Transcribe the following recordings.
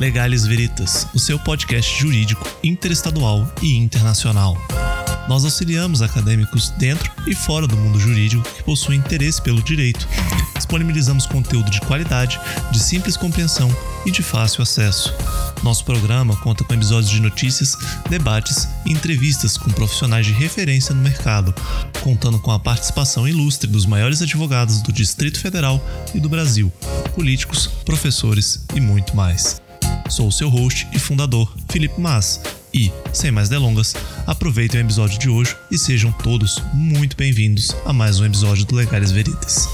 Legales Veritas, o seu podcast jurídico interestadual e internacional. Nós auxiliamos acadêmicos dentro e fora do mundo jurídico que possuem interesse pelo direito. Disponibilizamos conteúdo de qualidade, de simples compreensão e de fácil acesso. Nosso programa conta com episódios de notícias, debates e entrevistas com profissionais de referência no mercado, contando com a participação ilustre dos maiores advogados do Distrito Federal e do Brasil, políticos, professores e muito mais. Sou o seu host e fundador, Felipe Mas, e, sem mais delongas, aproveitem o episódio de hoje e sejam todos muito bem-vindos a mais um episódio do Legales Veritas.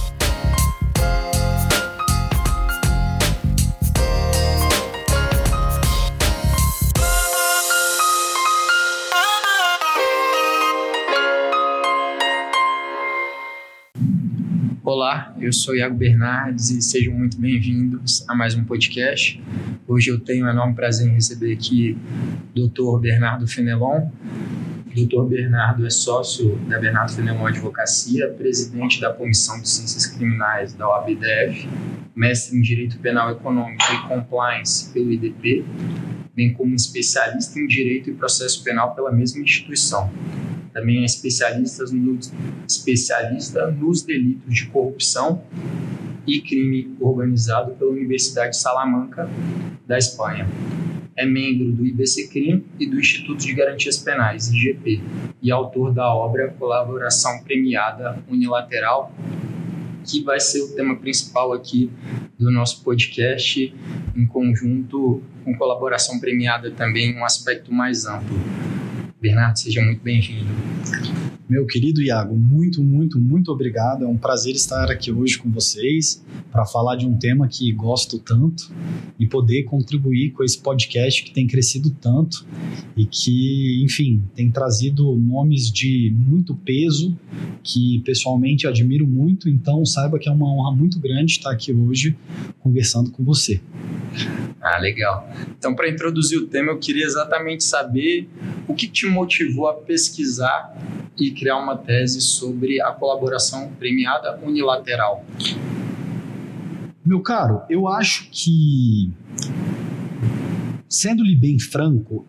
Olá, eu sou Iago Bernardes e sejam muito bem-vindos a mais um podcast. Hoje eu tenho o enorme prazer em receber aqui o Dr. Bernardo Fenelon. O Dr. Bernardo é sócio da Bernardo Fenelon Advocacia, presidente da Comissão de Ciências Criminais da OAB-DF, mestre em Direito Penal Econômico e Compliance pelo IDP, bem como especialista em Direito e Processo Penal pela mesma instituição. Também é especialista nos delitos de corrupção e crime organizado pela Universidade de Salamanca, da Espanha. É membro do IBCCRIM e do Instituto de Garantias Penais, IGP, e autor da obra Colaboração Premiada Unilateral, que vai ser o tema principal aqui do nosso podcast, em conjunto com colaboração premiada também, um aspecto mais amplo. Bernardo, seja muito bem-vindo. Meu querido Iago, muito obrigado. É um prazer estar aqui hoje com vocês para falar de um tema que gosto tanto e poder contribuir com esse podcast que tem crescido tanto e que, enfim, tem trazido nomes de muito peso que pessoalmente admiro muito. Então, saiba que é uma honra muito grande estar aqui hoje conversando com você. Ah, legal. Então, para introduzir o tema, eu queria exatamente saber o que te motivou a pesquisar e criar uma tese sobre a colaboração premiada unilateral. Meu caro, eu acho que, sendo-lhe bem franco,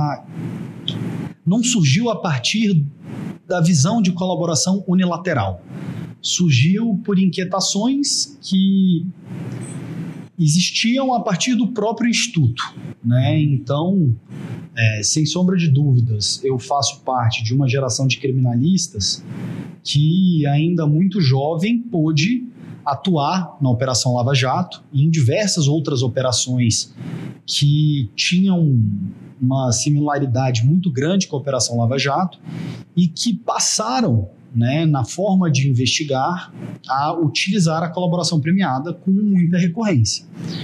não surgiu a partir da visão de colaboração unilateral. Surgiu por inquietações que existiam a partir do próprio Instituto, né? Então, sem sombra de dúvidas, eu faço parte de uma geração de criminalistas que, ainda muito jovem, pôde atuar na Operação Lava Jato e em diversas outras operações que tinham uma similaridade muito grande com a Operação Lava Jato e que passaram, né, na forma de investigar, a utilizar a colaboração premiada com muita recorrência.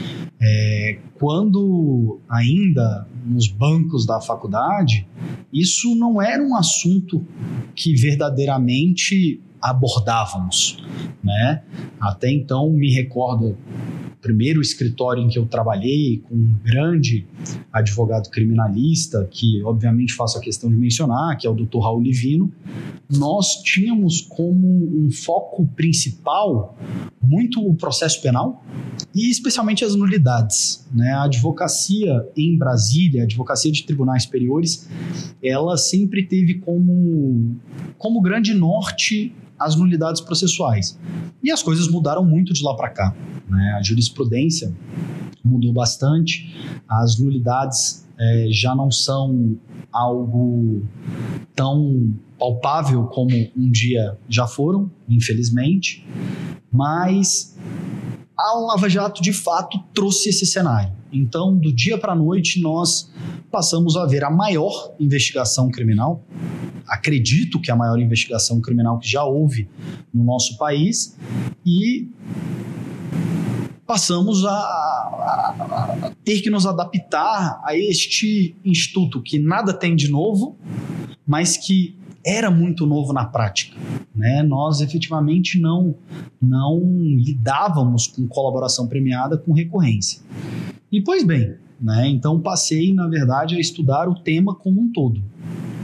Quando ainda nos bancos da faculdade, isso não era um assunto que verdadeiramente abordávamos, né? Até então me recordo o primeiro escritório em que eu trabalhei com um grande advogado criminalista, que obviamente faço a questão de mencionar, que é o Dr. Raul Livino. Nós tínhamos como um foco principal muito o processo penal e especialmente as nulidades, né? A advocacia em Brasília, a advocacia de tribunais superiores, ela sempre teve como grande norte as nulidades processuais. E as coisas mudaram muito de lá para cá, né? A jurisprudência mudou bastante, as nulidades já não são algo tão palpável como um dia já foram, infelizmente, mas a Lava Jato de fato trouxe esse cenário. Então, do dia para a noite, nós passamos a ver a maior investigação criminal, acredito que a maior investigação criminal que já houve no nosso país, e passamos a ter que nos adaptar a este instituto que nada tem de novo, mas que era muito novo na prática, né? Nós efetivamente não lidávamos com colaboração premiada com recorrência. E pois bem, né? Então passei, na verdade, a estudar o tema como um todo.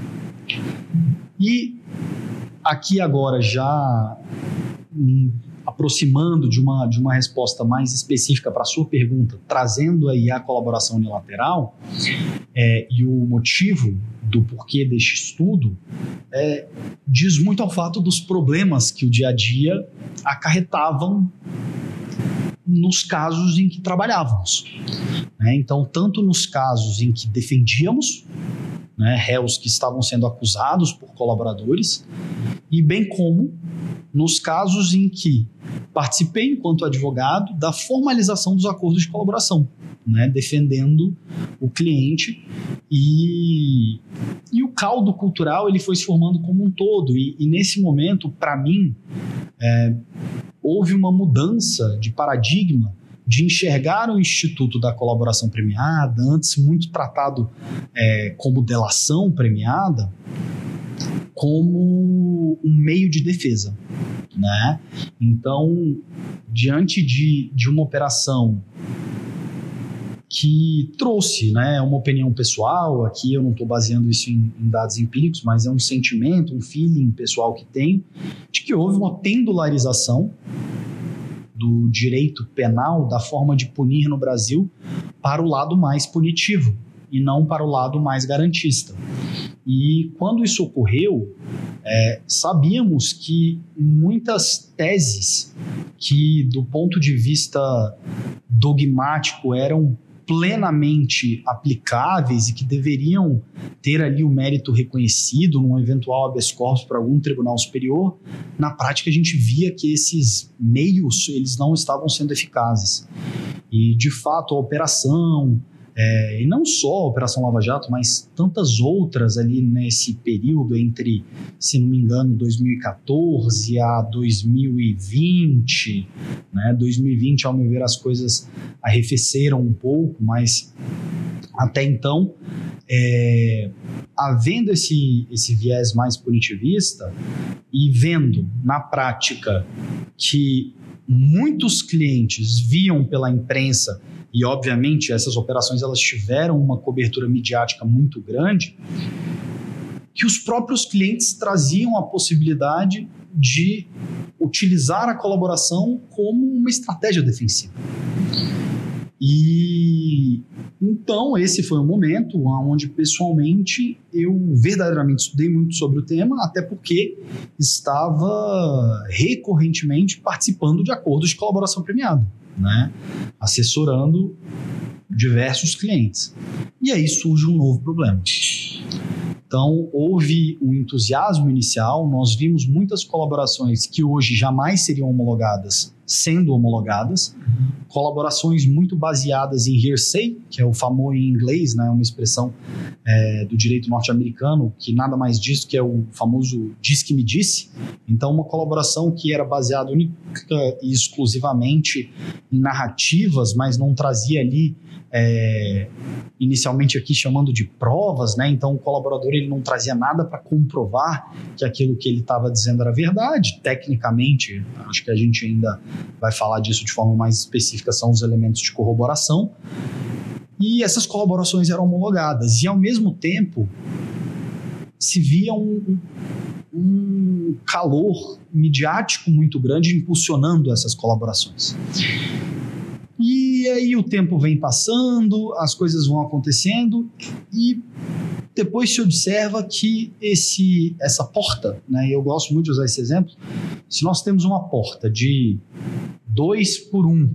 E aqui agora já aproximando de uma resposta mais específica para a sua pergunta, trazendo aí a colaboração unilateral e o motivo do porquê deste estudo, diz muito ao fato dos problemas que o dia a dia acarretavam nos casos em que trabalhávamos. Então, tanto nos casos em que defendíamos réus que estavam sendo acusados por colaboradores, e bem como nos casos em que participei, enquanto advogado, da formalização dos acordos de colaboração, defendendo o cliente, e o caldo cultural ele foi se formando como um todo, e nesse momento, para mim, houve uma mudança de paradigma de enxergar o Instituto da Colaboração Premiada, antes muito tratado como delação premiada, como um meio de defesa. Então, diante de uma operação que trouxe uma opinião pessoal, aqui eu não estou baseando isso em dados empíricos, mas é um sentimento, um feeling pessoal que tenho, de que houve uma pendularização do direito penal, da forma de punir no Brasil, para o lado mais punitivo e não para o lado mais garantista. E quando isso ocorreu, sabíamos que muitas teses que, do ponto de vista dogmático, eram plenamente aplicáveis e que deveriam ter ali o mérito reconhecido num eventual habeas corpus para algum tribunal superior, na prática a gente via que esses meios eles não estavam sendo eficazes. E, de fato, a operação, e não só a Operação Lava Jato, mas tantas outras ali nesse período entre, se não me engano, 2014 a 2020. 2020, ao meu ver, as coisas arrefeceram um pouco, mas até então, havendo esse viés mais punitivista e vendo na prática que muitos clientes viam pela imprensa, e obviamente essas operações elas tiveram uma cobertura midiática muito grande, que os próprios clientes traziam a possibilidade de utilizar a colaboração como uma estratégia defensiva. E então esse foi um momento onde pessoalmente eu verdadeiramente estudei muito sobre o tema, até porque estava recorrentemente participando de acordos de colaboração premiada, assessorando diversos clientes. E aí surge um novo problema. Então, houve um entusiasmo inicial, nós vimos muitas colaborações que hoje jamais seriam homologadas, sendo homologadas, colaborações muito baseadas em hearsay, que é o famoso em inglês, uma expressão do direito norte-americano, que nada mais diz que é o famoso diz que me disse. Então, uma colaboração que era baseada única e exclusivamente em narrativas, mas não trazia ali, inicialmente aqui chamando de provas, então o colaborador ele não trazia nada para comprovar que aquilo que ele estava dizendo era verdade. Tecnicamente, acho que a gente ainda vai falar disso de forma mais específica, são os elementos de corroboração, e essas colaborações eram homologadas, e ao mesmo tempo se via um calor midiático muito grande impulsionando essas colaborações. E aí o tempo vem passando, as coisas vão acontecendo e depois se observa que essa porta, e eu gosto muito de usar esse exemplo, se nós temos uma porta de 2x1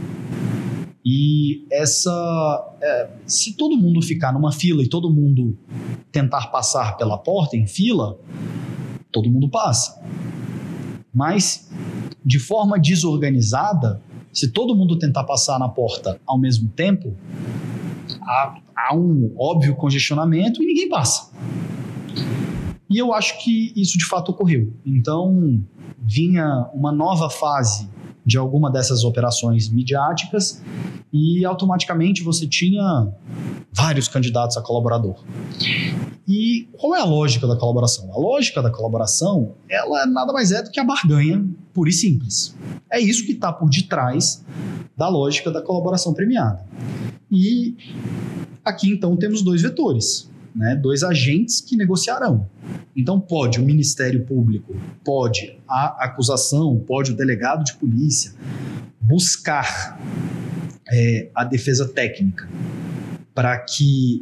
e se todo mundo ficar numa fila e todo mundo tentar passar pela porta em fila, todo mundo passa. Mas de forma desorganizada, se todo mundo tentar passar na porta ao mesmo tempo, há um óbvio congestionamento e ninguém passa. E eu acho que isso de fato ocorreu. Então, vinha uma nova fase de alguma dessas operações midiáticas e automaticamente você tinha vários candidatos a colaborador. E qual é a lógica da colaboração? A lógica da colaboração, ela nada mais é do que a barganha pura e simples. É isso que está por detrás da lógica da colaboração premiada. E aqui então temos dois vetores. né, 2 agentes que negociarão. Então pode o Ministério Público, pode a acusação, pode o delegado de polícia buscar a defesa técnica para que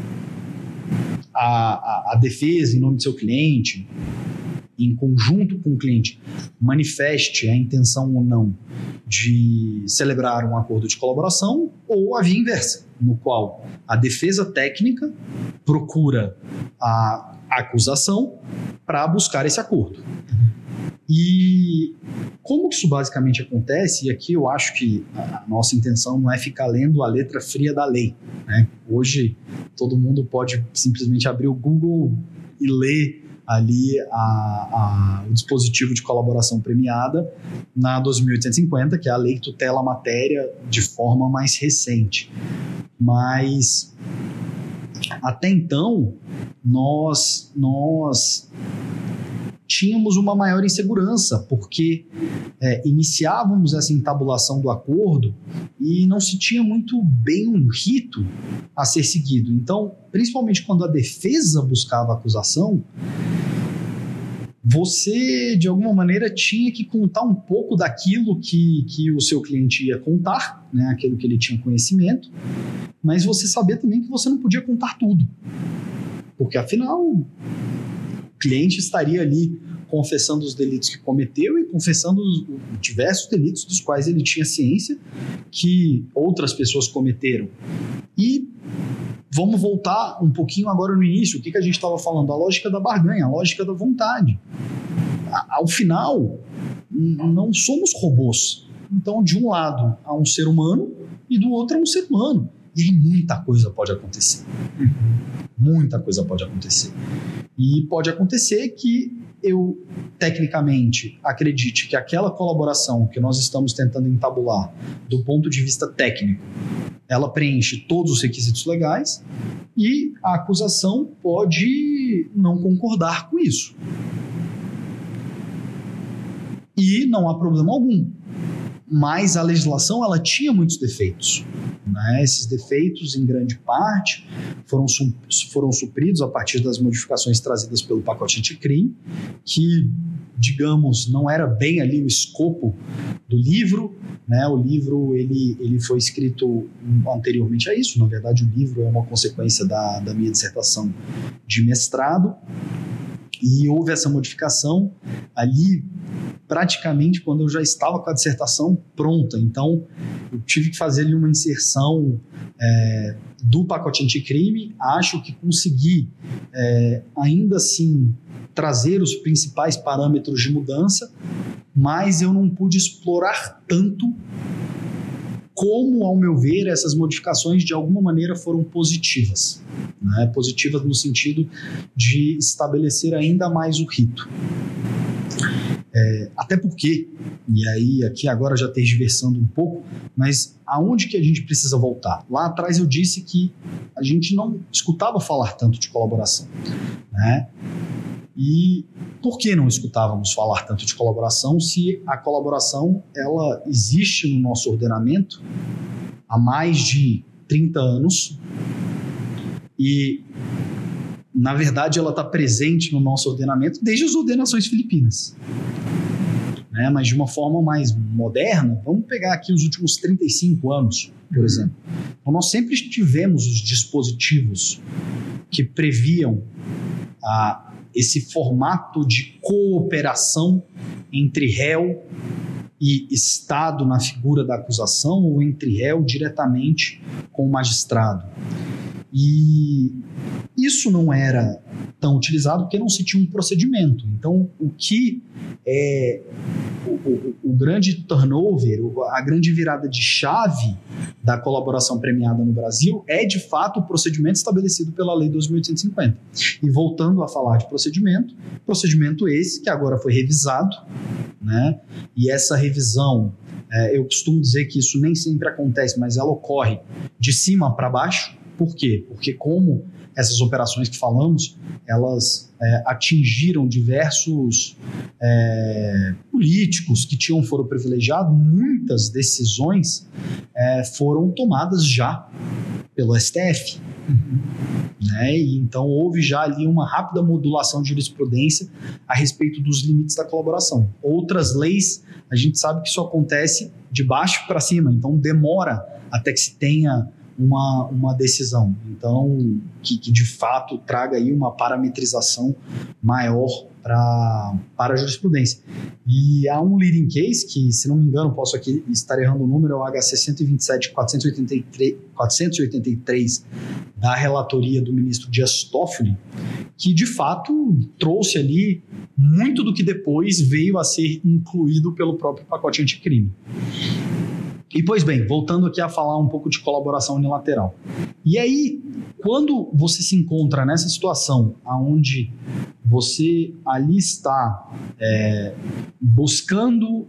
a defesa, em nome do seu cliente, em conjunto com o cliente, manifeste a intenção ou não de celebrar um acordo de colaboração, ou a via inversa, no qual a defesa técnica procura a acusação para buscar esse acordo. E como isso basicamente acontece, e aqui eu acho que a nossa intenção não é ficar lendo a letra fria da lei, né? Hoje todo mundo pode simplesmente abrir o Google e ler ali o dispositivo de colaboração premiada na 2.850, que é a lei que tutela a matéria de forma mais recente. Mas até então nós tínhamos uma maior insegurança, porque iniciávamos essa entabulação do acordo e não se tinha muito bem um rito a ser seguido. Então, principalmente quando a defesa buscava a acusação, você, de alguma maneira, tinha que contar um pouco daquilo que o seu cliente ia contar, né, aquilo que ele tinha conhecimento, mas você sabia também que você não podia contar tudo, porque, afinal, o cliente estaria ali confessando os delitos que cometeu e confessando os diversos delitos dos quais ele tinha ciência que outras pessoas cometeram. E vamos voltar um pouquinho agora no início. O que a gente estava falando? A lógica da barganha, a lógica da vontade. Ao final, não somos robôs. Então, de um lado, há um ser humano e do outro há um ser humano. E aí muita coisa pode acontecer. Muita coisa pode acontecer. E pode acontecer que eu, tecnicamente, acredite que aquela colaboração que nós estamos tentando entabular do ponto de vista técnico, ela preenche todos os requisitos legais e a acusação pode não concordar com isso. E não há problema algum. Mas a legislação, ela tinha muitos defeitos, né? Esses defeitos, em grande parte, foram supridos a partir das modificações trazidas pelo pacote anticrime, que, digamos, não era bem ali o escopo do livro, né? O livro ele foi escrito anteriormente a isso. Na verdade, o livro é uma consequência da minha dissertação de mestrado, e houve essa modificação ali praticamente quando eu já estava com a dissertação pronta. Então, eu tive que fazer ali uma inserção do pacote anticrime. Acho que consegui, ainda assim, trazer os principais parâmetros de mudança, mas eu não pude explorar tanto como, ao meu ver, essas modificações de alguma maneira foram positivas, né? Positivas no sentido de estabelecer ainda mais o rito. Até porque, e aí aqui agora já tergiversando um pouco, mas aonde que a gente precisa voltar? Lá atrás eu disse que a gente não escutava falar tanto de colaboração, né? E por que não escutávamos falar tanto de colaboração se a colaboração ela existe no nosso ordenamento há mais de 30 anos e, na verdade, ela está presente no nosso ordenamento desde as ordenações filipinas, né? Mas de uma forma mais moderna, vamos pegar aqui os últimos 35 anos, por exemplo. Então, nós sempre tivemos os dispositivos que previam esse formato de cooperação entre réu e Estado na figura da acusação, ou entre réu diretamente com o magistrado. E isso não era tão utilizado porque não se tinha um procedimento. Então, o que é o grande turnover, a grande virada de chave da colaboração premiada no Brasil é, de fato, o procedimento estabelecido pela Lei 2.850. E voltando a falar de procedimento esse que agora foi revisado, né? E essa revisão, eu costumo dizer que isso nem sempre acontece, mas ela ocorre de cima para baixo. Por quê? Porque como essas operações que falamos, elas atingiram diversos políticos que tinham foro privilegiado, muitas decisões foram tomadas já pelo STF, Né? E então houve já ali uma rápida modulação de jurisprudência a respeito dos limites da colaboração. Outras leis, a gente sabe que isso acontece de baixo para cima, então demora até que se tenha uma decisão, então que de fato traga aí uma parametrização maior para a jurisprudência. E há um leading case que, se não me engano, posso aqui estar errando o número, é o HC 127.483 da relatoria do ministro Dias Toffoli, que de fato trouxe ali muito do que depois veio a ser incluído pelo próprio pacote anticrime. E, pois bem, voltando aqui a falar um pouco de colaboração unilateral. E aí, quando você se encontra nessa situação onde você ali está buscando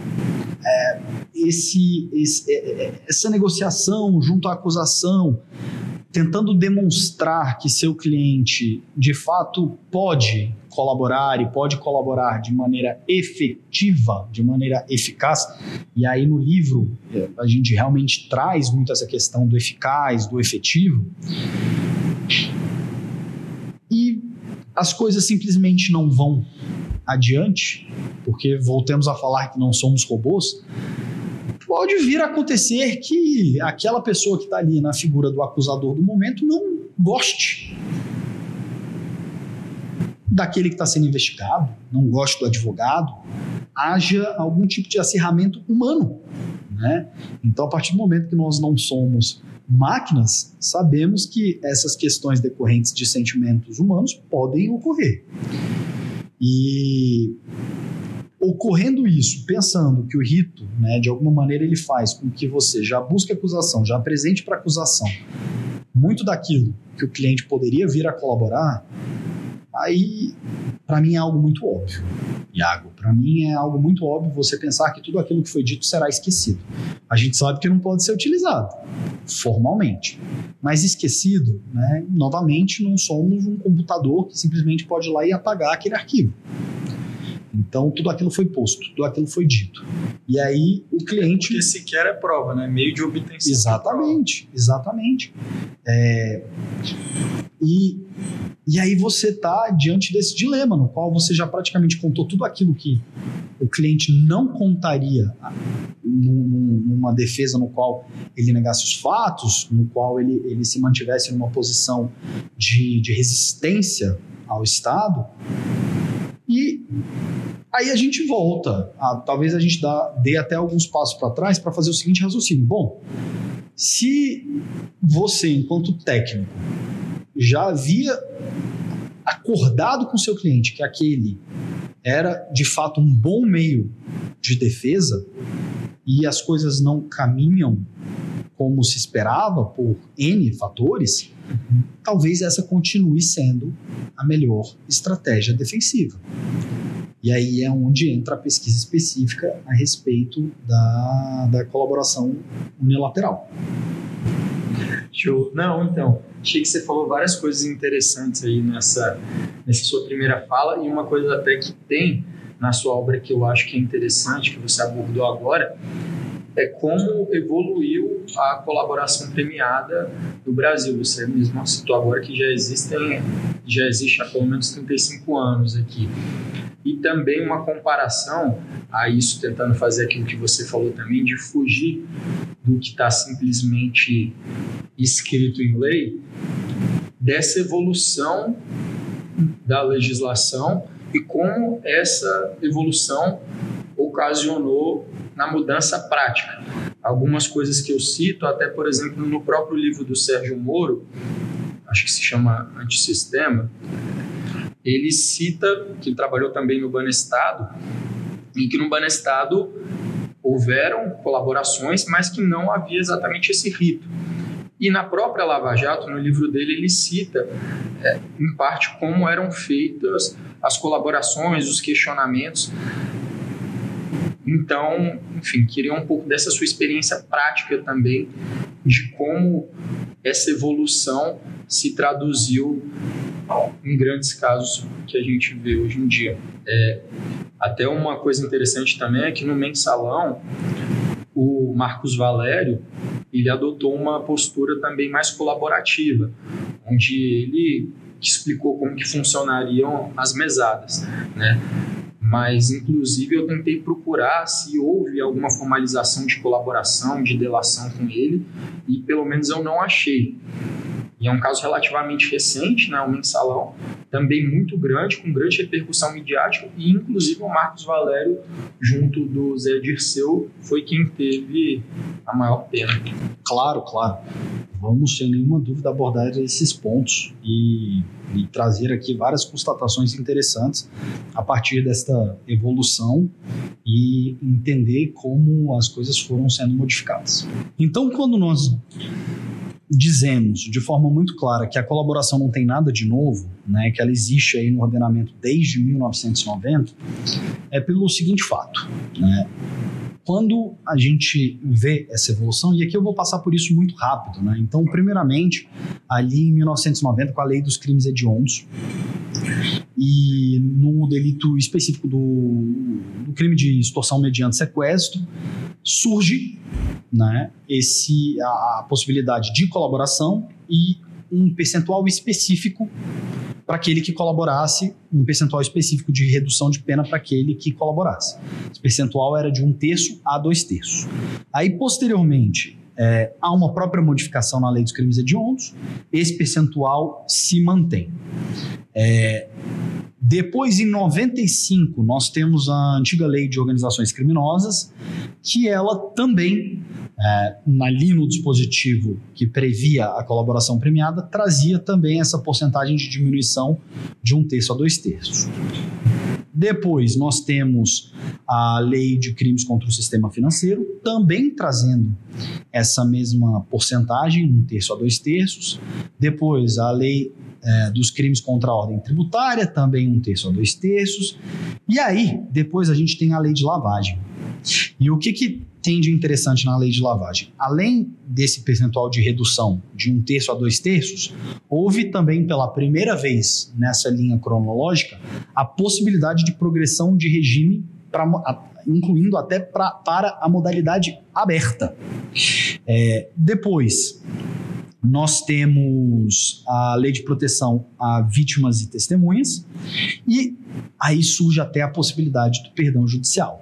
essa negociação junto à acusação, tentando demonstrar que seu cliente de fato pode colaborar e pode colaborar de maneira efetiva, de maneira eficaz, e aí no livro a gente realmente traz muito essa questão do eficaz, do efetivo, e as coisas simplesmente não vão adiante, porque voltemos a falar que não somos robôs. Pode vir a acontecer que aquela pessoa que está ali na figura do acusador do momento não goste daquele que está sendo investigado, não goste do advogado, haja algum tipo de acirramento humano, né? Então, a partir do momento que nós não somos máquinas, sabemos que essas questões decorrentes de sentimentos humanos podem ocorrer. E ocorrendo isso, pensando que o rito, né, de alguma maneira ele faz com que você já busque acusação, já apresente para acusação muito daquilo que o cliente poderia vir a colaborar, aí, para mim, é algo muito óbvio, Iago. Para mim é algo muito óbvio você pensar que tudo aquilo que foi dito será esquecido. A gente sabe que não pode ser utilizado formalmente, mas esquecido, né, novamente, não somos um computador que simplesmente pode ir lá e apagar aquele arquivo. Então, tudo aquilo foi posto, tudo aquilo foi dito. E aí, o cliente... Porque sequer é prova, né? Meio de obtenção. Exatamente, exatamente. E aí você está diante desse dilema, no qual você já praticamente contou tudo aquilo que o cliente não contaria numa defesa no qual ele negasse os fatos, no qual ele se mantivesse numa posição de resistência ao Estado. E aí a gente volta, talvez a gente dê até alguns passos para trás para fazer o seguinte raciocínio. Bom, se você, enquanto técnico, já havia acordado com seu cliente que aquele era, de fato, um bom meio de defesa e as coisas não caminham como se esperava por N fatores, talvez essa continue sendo a melhor estratégia defensiva. E aí é onde entra a pesquisa específica a respeito da colaboração unilateral. Show. Não, então, achei que você falou várias coisas interessantes aí nessa sua primeira fala, e uma coisa até que tem na sua obra que eu acho que é interessante, que você abordou agora, é como evoluiu a colaboração premiada no Brasil. Você mesmo citou agora que já existe há pelo menos 35 anos aqui. E também uma comparação a isso, tentando fazer aquilo que você falou também, de fugir do que está simplesmente escrito em lei, dessa evolução da legislação e como essa evolução ocasionou na mudança prática. Algumas coisas que eu cito, até por exemplo no próprio livro do Sérgio Moro, acho que se chama Antissistema, ele cita que ele trabalhou também no Banestado, e que no Banestado houveram colaborações, mas que não havia exatamente esse rito. E na própria Lava Jato, no livro dele, ele cita, em parte, como eram feitas as colaborações, os questionamentos. Então, enfim, queria um pouco dessa sua experiência prática também, de como essa evolução se traduziu em grandes casos que a gente vê hoje em dia. Até uma coisa interessante também é que no Mensalão, o Marcos Valério, ele adotou uma postura também mais colaborativa, onde ele explicou como que funcionariam as mesadas, né? Mas, inclusive, eu tentei procurar se houve alguma formalização de colaboração, de delação com ele, e pelo menos eu não achei. E é um caso relativamente recente, né, um mensalão, também muito grande, com grande repercussão midiática, e inclusive o Marcos Valério, junto do Zé Dirceu, foi quem teve a maior pena. Claro. Vamos, sem nenhuma dúvida, abordar esses pontos e trazer aqui várias constatações interessantes a partir desta evolução e entender como as coisas foram sendo modificadas. Então, quando nós dizemos de forma muito clara que a colaboração não tem nada de novo, né, que ela existe aí no ordenamento desde 1990, é pelo seguinte fato, né? Quando a gente vê essa evolução, e aqui eu vou passar por isso muito rápido, né? Então, primeiramente, ali em 1990, com a lei dos crimes hediondos, e no delito específico do crime de extorsão mediante sequestro, surge, né, a possibilidade de colaboração e um percentual específico para aquele que colaborasse, um percentual específico de redução de pena para aquele que colaborasse. Esse percentual era de 1/3 a 2/3. Aí, posteriormente, há uma própria modificação na lei dos crimes hediondos, esse percentual se mantém. Depois, em 95, nós temos a antiga lei de organizações criminosas, que ela também, ali no dispositivo que previa a colaboração premiada, trazia também essa porcentagem de diminuição de 1/3 a 2/3. Depois, nós temos a lei de crimes contra o sistema financeiro, também trazendo essa mesma porcentagem, 1/3 a 2/3. Depois, a lei dos crimes contra a ordem tributária, também 1/3 a 2/3. E aí, depois a gente tem a lei de lavagem. E o que tem de interessante na lei de lavagem? Além desse percentual de redução de 1/3 a 2/3, houve também pela primeira vez nessa linha cronológica a possibilidade de progressão de regime, incluindo até para a modalidade aberta. Depois, nós temos a lei de proteção a vítimas e testemunhas, e aí surge até a possibilidade do perdão judicial.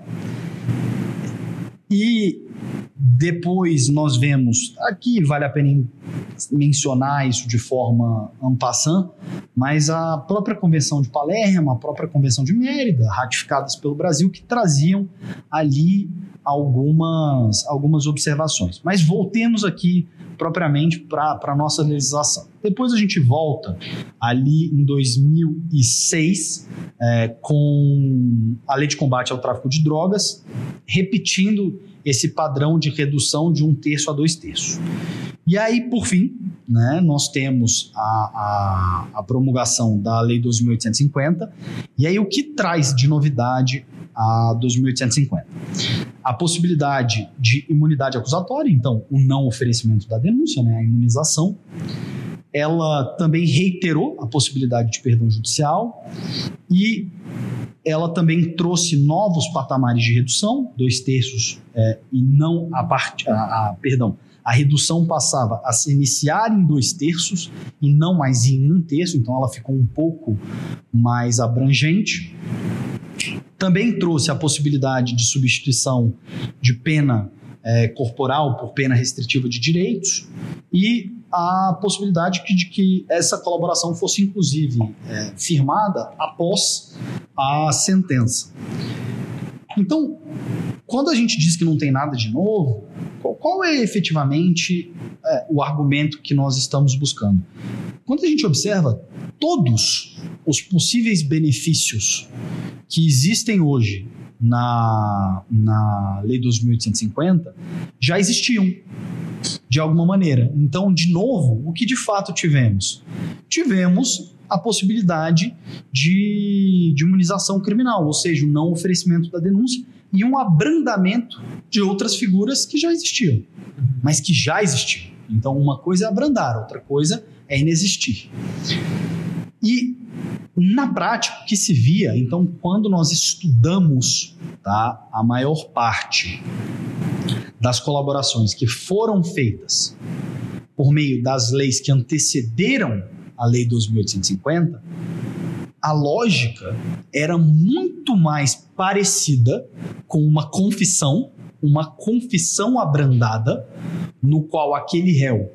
E depois nós vemos, aqui vale a pena mencionar isso de forma en passant, mas a própria Convenção de Palermo, a própria Convenção de Mérida, ratificadas pelo Brasil, que traziam ali algumas observações. Mas voltemos aqui propriamente para a nossa legislação. Depois a gente volta ali em 2006 com a Lei de Combate ao Tráfico de Drogas, repetindo esse padrão de redução de 1/3 a 2/3. E aí, por fim, né, nós temos a promulgação da Lei 12.850, e aí o que traz de novidade a 12.850? A possibilidade de imunidade acusatória, então o não oferecimento da denúncia, né, a imunização. Ela também reiterou a possibilidade de perdão judicial e ela também trouxe novos patamares de redução, 2/3 e não a redução passava a se iniciar em 2/3 e não mais em 1/3, então ela ficou um pouco mais abrangente. Também trouxe a possibilidade de substituição de pena corporal por pena restritiva de direitos e a possibilidade de que essa colaboração fosse inclusive firmada após a sentença. Então, quando a gente diz que não tem nada de novo, qual é efetivamente o argumento que nós estamos buscando? Quando a gente observa todos os possíveis benefícios que existem hoje na Lei 12.850 já existiam de alguma maneira. Então, de novo, o que de fato tivemos? Tivemos a possibilidade de imunização criminal, ou seja, o não oferecimento da denúncia e um abrandamento de outras figuras que já existiam, mas que já existiam. Então, uma coisa é abrandar, outra coisa é inexistir. E, na prática, o que se via, então, quando nós estudamos, tá, a maior parte das colaborações que foram feitas por meio das leis que antecederam a Lei 2.850, a lógica era muito mais parecida com uma confissão abrandada, no qual aquele réu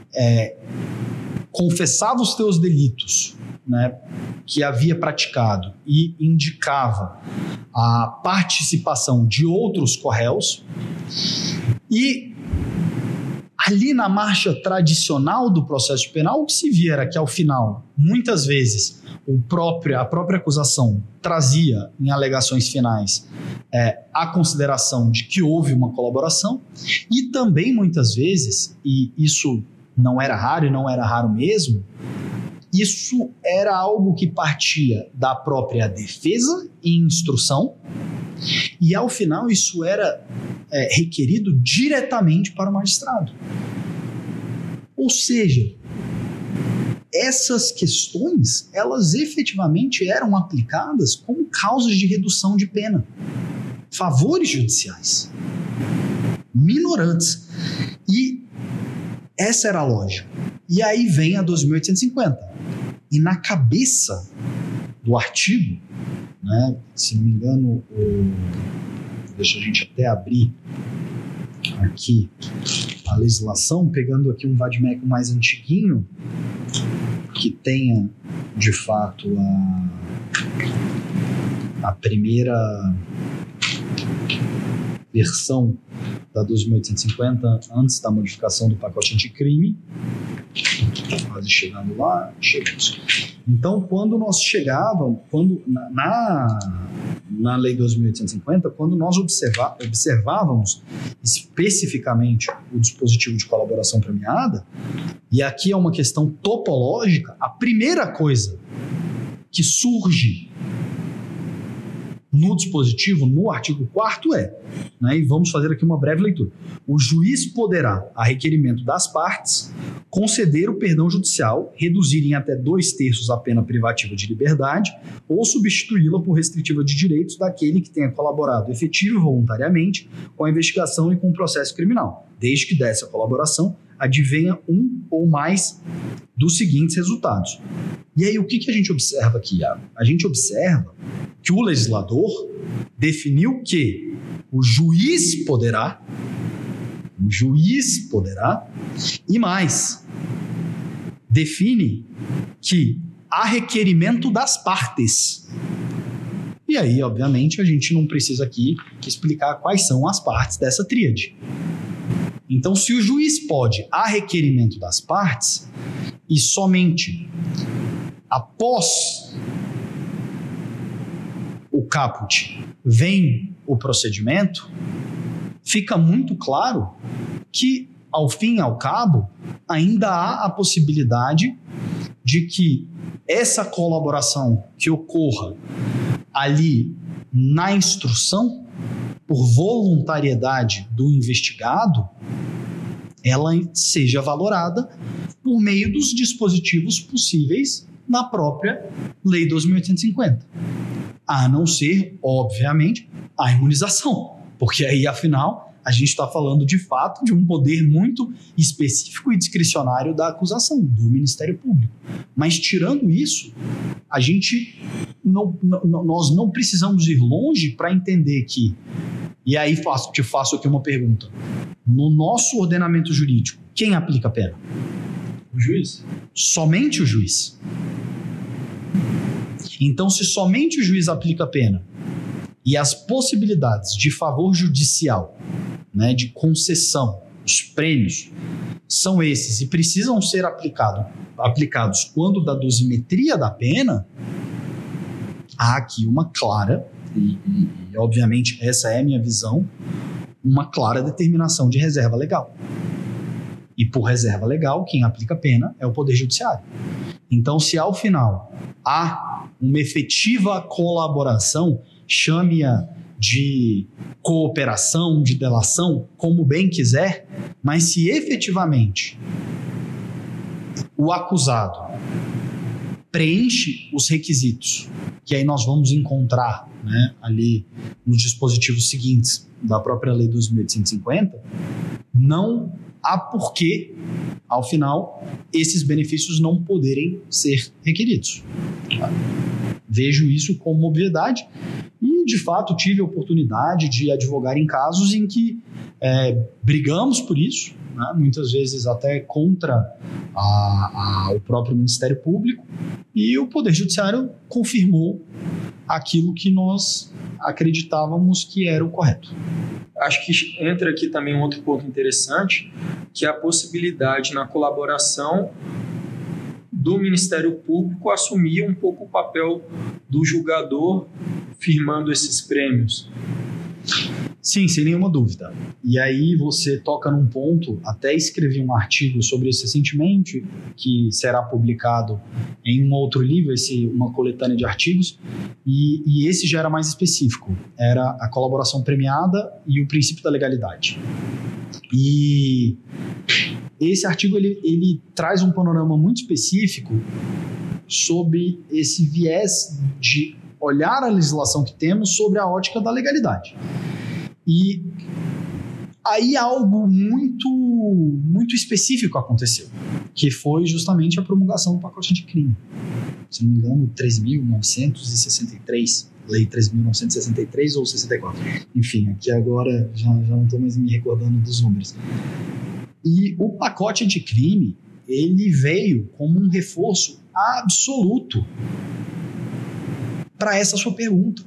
confessava os seus delitos, né, que havia praticado e indicava a participação de outros corréus. E ali na marcha tradicional do processo penal, o que se via era que, ao final, muitas vezes, a própria acusação trazia em alegações finais a consideração de que houve uma colaboração, e também muitas vezes, e isso não era raro e não era raro mesmo, isso era algo que partia da própria defesa e instrução, e ao final isso era requerido diretamente para o magistrado. Ou seja, essas questões, elas efetivamente eram aplicadas como causas de redução de pena, favores judiciais, minorantes. E essa era a lógica. E aí vem a 2.850. E na cabeça do artigo, né, se não me engano, deixa a gente até abrir aqui a legislação, pegando aqui um vadimeco mais antiguinho, que tenha, de fato, a primeira versão da 2.850 antes da modificação do pacote anticrime. Quase chegando lá, chegamos. Então, quando nós chegávamos, na Lei 2.850, quando nós observávamos especificamente o dispositivo de colaboração premiada, e aqui é uma questão topológica, a primeira coisa que surge no dispositivo, no artigo 4º né, e vamos fazer aqui uma breve leitura. O juiz poderá, a requerimento das partes, conceder o perdão judicial, reduzir em até 2/3 a pena privativa de liberdade ou substituí-la por restritiva de direitos daquele que tenha colaborado efetivo e voluntariamente com a investigação e com o processo criminal, desde que dessa colaboração advenha um ou mais dos seguintes resultados. E aí, o que a gente observa aqui, Iago? A gente observa que o legislador definiu que o juiz poderá, e mais, define que há requerimento das partes. E aí, obviamente, a gente não precisa aqui explicar quais são as partes dessa tríade. Então, se o juiz pode, há requerimento das partes, e somente após o caput vem o procedimento, fica muito claro que, ao fim e ao cabo, ainda há a possibilidade de que essa colaboração que ocorra ali na instrução, por voluntariedade do investigado, ela seja valorada por meio dos dispositivos possíveis na própria Lei 2.850. A não ser, obviamente, a imunização, porque aí, afinal, a gente está falando de fato de um poder muito específico e discricionário da acusação, do Ministério Público. Mas, tirando isso, a gente nós não precisamos ir longe para entender que, e aí te faço aqui uma pergunta, no nosso ordenamento jurídico, quem aplica a pena? O juiz. Somente o juiz. Então, se somente o juiz aplica a pena e as possibilidades de favor judicial, né, de concessão, os prêmios, são esses e precisam ser aplicados quando da dosimetria da pena, há aqui uma clara, e obviamente essa é a minha visão, uma clara determinação de reserva legal. E por reserva legal, quem aplica a pena é o Poder Judiciário. Então, se ao final há uma efetiva colaboração, chame-a de cooperação, de delação, como bem quiser, mas se efetivamente o acusado preenche os requisitos que aí nós vamos encontrar, né, ali nos dispositivos seguintes da própria Lei 2.850, não há porquê, ao final, esses benefícios não poderem ser requeridos. Vejo isso como obviedade e, de fato, tive a oportunidade de advogar em casos em que brigamos por isso, né, muitas vezes até contra o próprio Ministério Público, e o Poder Judiciário confirmou aquilo que nós acreditávamos que era o correto. Acho que entra aqui também um outro ponto interessante, que é a possibilidade na colaboração do Ministério Público assumir um pouco o papel do julgador firmando esses prêmios. Sim, sem nenhuma dúvida. E aí você toca num ponto, até escrevi um artigo sobre isso recentemente, que será publicado em um outro livro, uma coletânea de artigos, e esse já era mais específico. Era a colaboração premiada e o princípio da legalidade. E esse artigo ele traz um panorama muito específico sobre esse viés de olhar a legislação que temos sobre a ótica da legalidade. E aí algo muito, muito específico aconteceu, que foi justamente a promulgação do pacote anticrime. Se não me engano, 3.963, Lei 3.963 ou 64. Enfim, aqui agora já não estou mais me recordando dos números. E o pacote anticrime, ele veio como um reforço absoluto para essa sua pergunta.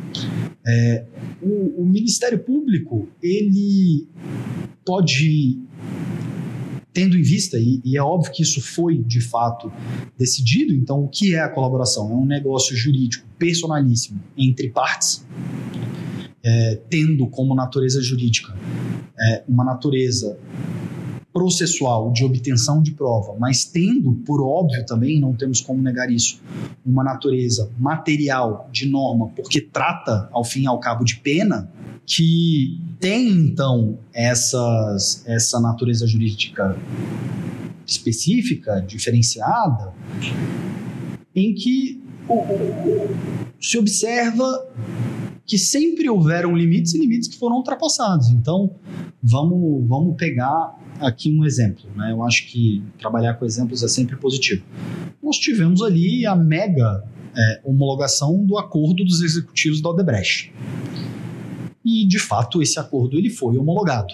O Ministério Público, ele pode, tendo em vista, e é óbvio que isso foi de fato decidido, então o que é a colaboração? É um negócio jurídico personalíssimo entre partes, tendo como natureza jurídica uma natureza processual de obtenção de prova, mas tendo, por óbvio também, não temos como negar isso, uma natureza material de norma, porque trata, ao fim e ao cabo, de pena, que tem, então, essa natureza jurídica específica, diferenciada, em que se observa que sempre houveram limites e limites que foram ultrapassados. Então, vamos pegar aqui um exemplo, né? Eu acho que trabalhar com exemplos é sempre positivo. Nós tivemos ali a mega homologação do acordo dos executivos da Odebrecht. E, de fato, esse acordo ele foi homologado.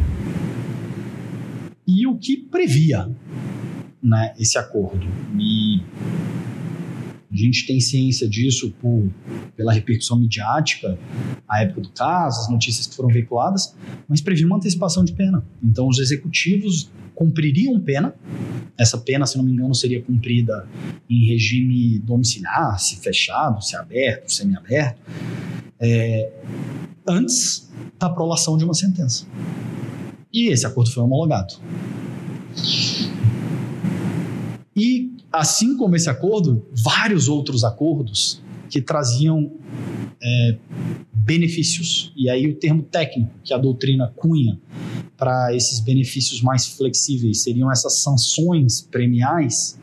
E o que previa, né, esse acordo? E a gente tem ciência disso pela repercussão midiática, a época do caso, as notícias que foram veiculadas, mas previa uma antecipação de pena. Então, os executivos cumpririam pena. Essa pena, se não me engano, seria cumprida em regime domiciliar, se fechado, se aberto, semiaberto, antes da prolação de uma sentença. E esse acordo foi homologado. E, assim como esse acordo, vários outros acordos que traziam benefícios, e aí o termo técnico que a doutrina cunha para esses benefícios mais flexíveis seriam essas sanções premiais.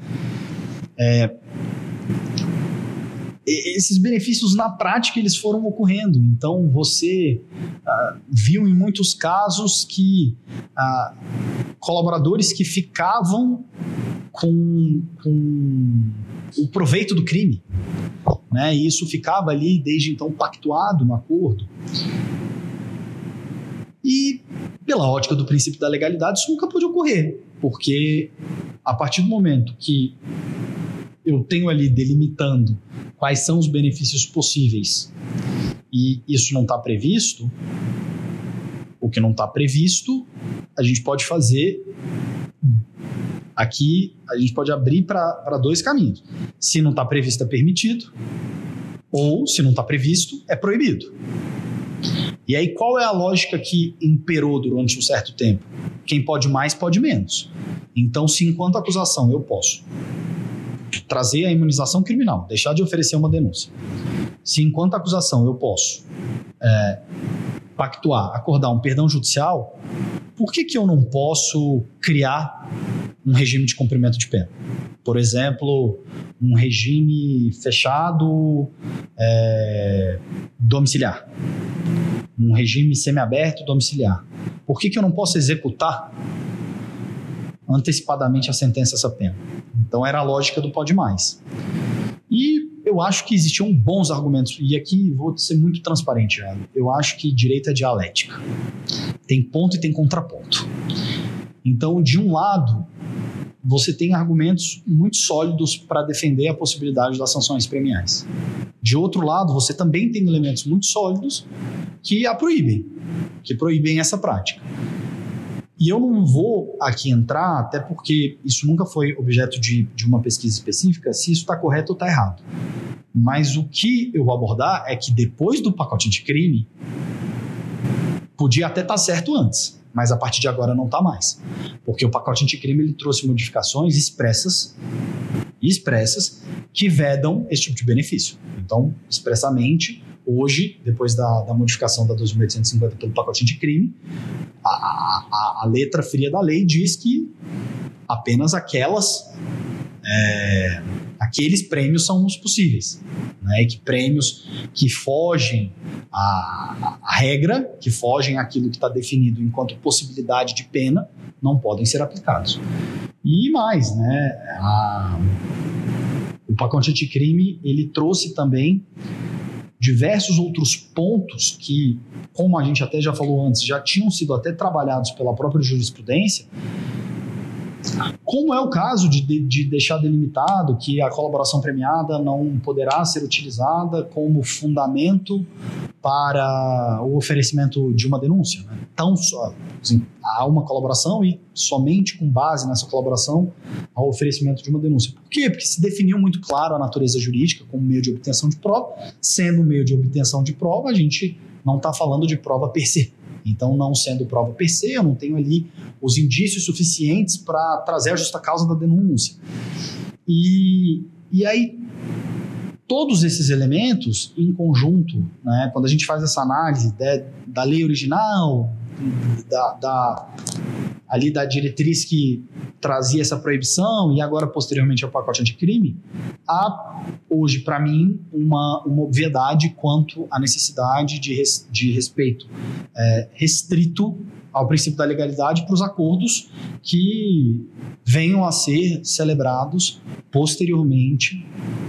Esses benefícios, na prática, eles foram ocorrendo. Então, você viu em muitos casos que colaboradores que ficavam com o proveito do crime, né? E isso ficava ali desde então pactuado no acordo. E pela ótica do princípio da legalidade, isso nunca pôde ocorrer, porque a partir do momento que eu tenho ali delimitando quais são os benefícios possíveis e isso não está previsto, o que não está previsto, a gente pode fazer. Aqui a gente pode abrir para dois caminhos. Se não está previsto, é permitido, ou se não está previsto, é proibido. E aí qual é a lógica que imperou durante um certo tempo? Quem pode mais, pode menos. Então, se enquanto acusação eu posso trazer a imunização criminal, deixar de oferecer uma denúncia, se enquanto acusação eu posso pactuar, acordar um perdão judicial, por que eu não posso criar um regime de cumprimento de pena? Por exemplo, um regime fechado domiciliar, um regime semiaberto domiciliar. Por que eu não posso executar antecipadamente a sentença, essa pena? Então era a lógica do pode mais. E eu acho que existiam bons argumentos, e aqui vou ser muito transparente, Thiago. Eu acho que direito é dialética. Tem ponto e tem contraponto. Então, de um lado, você tem argumentos muito sólidos para defender a possibilidade das sanções premiais. De outro lado, você também tem elementos muito sólidos que a proíbem, que proíbem essa prática. E eu não vou aqui entrar, até porque isso nunca foi objeto de uma pesquisa específica, se isso está correto ou está errado. Mas o que eu vou abordar é que depois do pacote anticrime, podia até estar certo antes, mas a partir de agora não está mais. Porque o pacote anticrime ele trouxe modificações expressas que vedam esse tipo de benefício. Então, expressamente, hoje, depois da modificação da 2.850 pelo pacote anticrime, a letra fria da lei diz que apenas aqueles prêmios são os possíveis, né? E que prêmios que fogem à regra, que fogem àquilo que está definido enquanto possibilidade de pena, não podem ser aplicados. E mais, né? O pacote anticrime ele trouxe também diversos outros pontos que, como a gente até já falou antes, já tinham sido até trabalhados pela própria jurisprudência, como é o caso de deixar delimitado que a colaboração premiada não poderá ser utilizada como fundamento para o oferecimento de uma denúncia, né? Então, assim, há uma colaboração e somente com base nessa colaboração há o oferecimento de uma denúncia. Por quê? Porque se definiu muito claro a natureza jurídica como meio de obtenção de prova. Sendo meio de obtenção de prova, a gente não está falando de prova per se. Então, não sendo prova per se, eu não tenho ali os indícios suficientes para trazer a justa causa da denúncia. E aí, todos esses elementos em conjunto, né, quando a gente faz essa análise da lei original, ali da diretriz que trazia essa proibição e agora posteriormente ao pacote anticrime, há hoje para mim uma obviedade quanto à necessidade de respeito restrito ao princípio da legalidade para os acordos que venham a ser celebrados posteriormente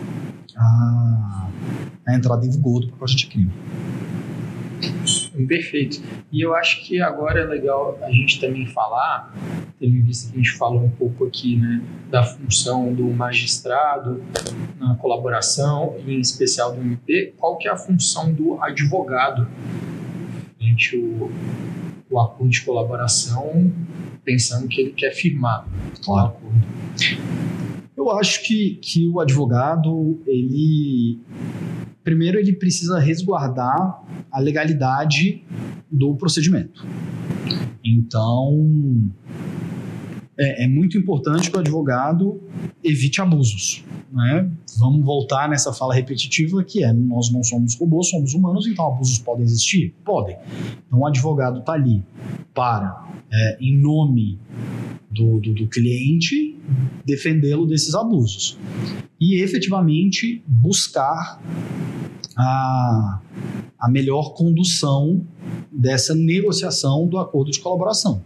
à entrada em vigor do pacote anticrime. Perfeito. E eu acho que agora é legal a gente também falar, tendo em vista que a gente falou um pouco aqui, né, da função do magistrado na colaboração, e em especial do MP, qual que é a função do advogado frente o acordo de colaboração, pensando que ele quer firmar o acordo. Eu acho que o advogado, primeiro ele precisa resguardar a legalidade do procedimento. Então, é muito importante que o advogado evite abusos, né? Vamos voltar nessa fala repetitiva que nós não somos robôs, somos humanos, então abusos podem existir? Podem. Então o advogado está ali para, em nome do cliente, defendê-lo desses abusos e efetivamente buscar a melhor condução dessa negociação do acordo de colaboração.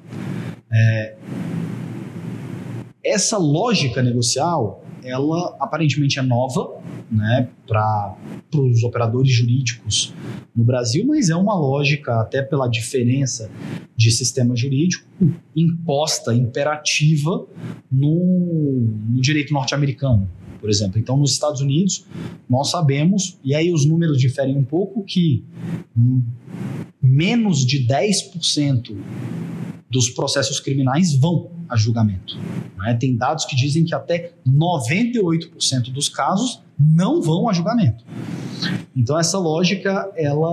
Essa lógica negocial, ela aparentemente é nova, né, para os operadores jurídicos no Brasil, mas é uma lógica, até pela diferença de sistema jurídico, imposta, imperativa no direito norte-americano, por exemplo. Então, nos Estados Unidos, nós sabemos, e aí os números diferem um pouco, que menos de 10% dos processos criminais vão a julgamento, né? Tem dados que dizem que até 98% dos casos não vão a julgamento. Então essa lógica,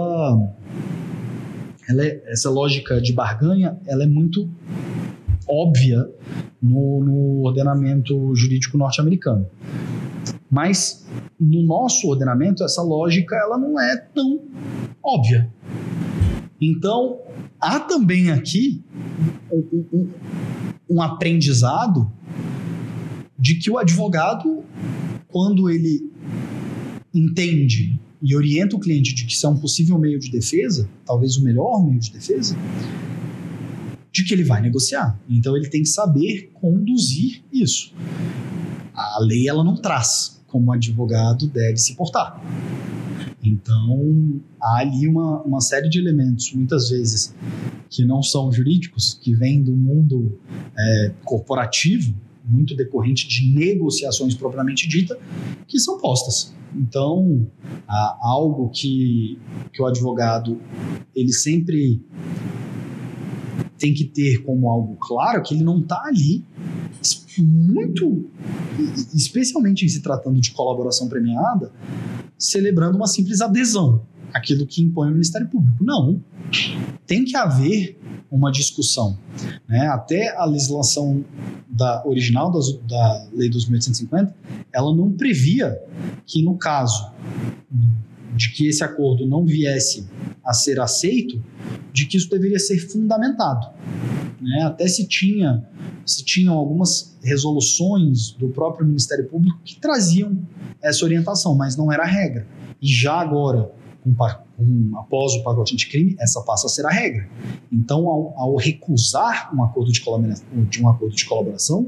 essa lógica de barganha, ela é muito óbvia no ordenamento jurídico norte-americano. Mas no nosso ordenamento, essa lógica ela não é tão óbvia. Então, há também aqui um aprendizado de que o advogado, quando ele entende e orienta o cliente de que isso é um possível meio de defesa, talvez o melhor meio de defesa, de que ele vai negociar. Então ele tem que saber conduzir isso. A lei ela não traz como o advogado deve se portar. Então há ali uma série de elementos, muitas vezes que não são jurídicos, que vêm do mundo corporativo, muito decorrente de negociações propriamente dita, que são postas. Então, algo que o advogado ele sempre tem que ter como algo claro, que ele não está ali muito, especialmente em se tratando de colaboração premiada, celebrando uma simples adesão àquilo que impõe o Ministério Público. Não. Tem que haver uma discussão, né? Até a legislação original da Lei 2.850, ela não previa que, no caso de que esse acordo não viesse a ser aceito, de que isso deveria ser fundamentado, né? Até se tinham algumas resoluções do próprio Ministério Público que traziam essa orientação, mas não era a regra. E já agora, após o pacote anticrime, essa passa a ser a regra. Então, ao recusar um acordo de colaboração,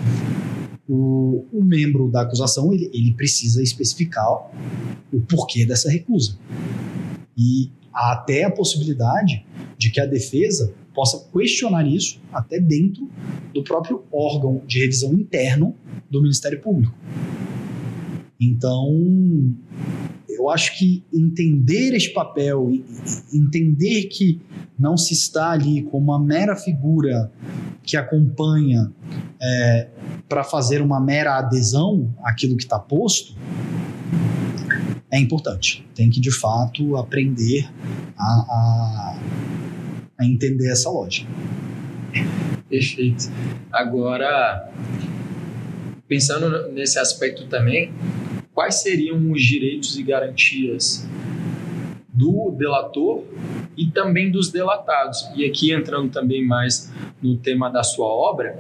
o membro da acusação ele precisa especificar o porquê dessa recusa. E há até a possibilidade de que a defesa possa questionar isso até dentro do próprio órgão de revisão interno do Ministério Público. Então, eu acho que entender este papel, entender que não se está ali como uma mera figura que acompanha para fazer uma mera adesão àquilo que está posto, é importante. Tem que, de fato, aprender a entender essa lógica. Perfeito. Agora, pensando nesse aspecto também, quais seriam os direitos e garantias do delator e também dos delatados? E aqui entrando também mais no tema da sua obra,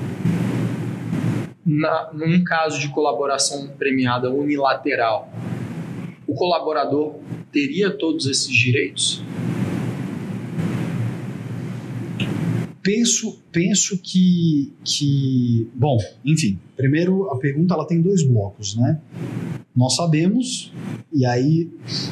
num caso de colaboração premiada unilateral, o colaborador teria todos esses direitos? Penso que bom, enfim, primeiro a pergunta ela tem dois blocos, né? Nós sabemos, e aí